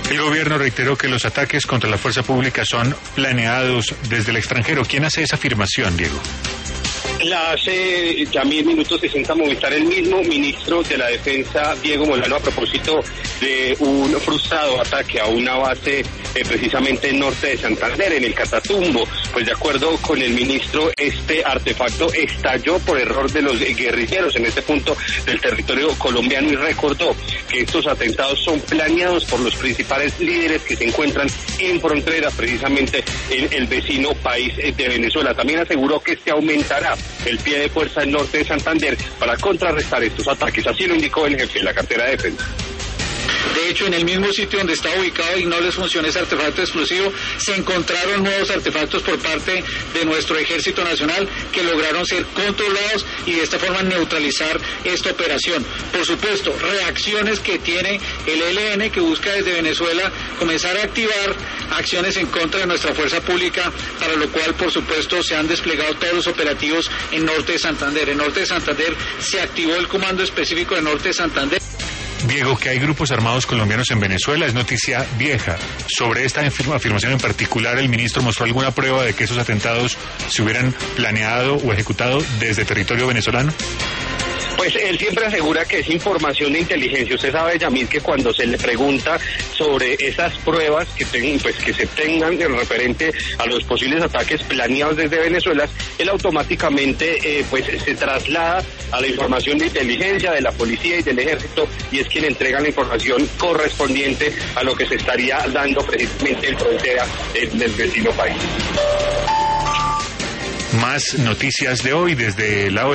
El gobierno reiteró que los ataques contra la fuerza pública son planeados desde el extranjero. ¿Quién hace esa afirmación, Diego? La hace ya 10 minutos 60 Movistar, el mismo ministro de la Defensa, Diego Molano, a propósito de un frustrado ataque a una base precisamente en norte de Santander, en el Catatumbo. Pues de acuerdo con el ministro, este artefacto estalló por error de los guerrilleros en este punto del territorio colombiano y recordó que estos atentados son planeados por los principales líderes que se encuentran en frontera precisamente en el vecino país de Venezuela. También aseguró que se aumentará el pie de fuerza del norte de Santander para contrarrestar estos ataques. Así lo indicó el jefe de la cartera de defensa. De hecho, en el mismo sitio donde está ubicado y no les funciona ese artefacto explosivo, se encontraron nuevos artefactos por parte de nuestro Ejército Nacional que lograron ser controlados y de esta forma neutralizar esta operación. Por supuesto, reacciones que tiene el ELN, que busca desde Venezuela comenzar a activar acciones en contra de nuestra fuerza pública, para lo cual, por supuesto, se han desplegado todos los operativos en norte de Santander. En norte de Santander se activó el comando específico de norte de Santander. Diego, que hay grupos armados colombianos en Venezuela es noticia vieja. Sobre esta afirmación en particular, ¿el ministro mostró alguna prueba de que esos atentados se hubieran planeado o ejecutado desde territorio venezolano? Pues él siempre asegura que es información de inteligencia. Usted sabe, Yamil, que cuando se le pregunta sobre esas pruebas que se tengan en referente a los posibles ataques planeados desde Venezuela, él automáticamente se traslada a la información de inteligencia de la policía y del ejército, y es quien entrega la información correspondiente a lo que se estaría dando precisamente en frontera del vecino país. Más noticias de hoy desde la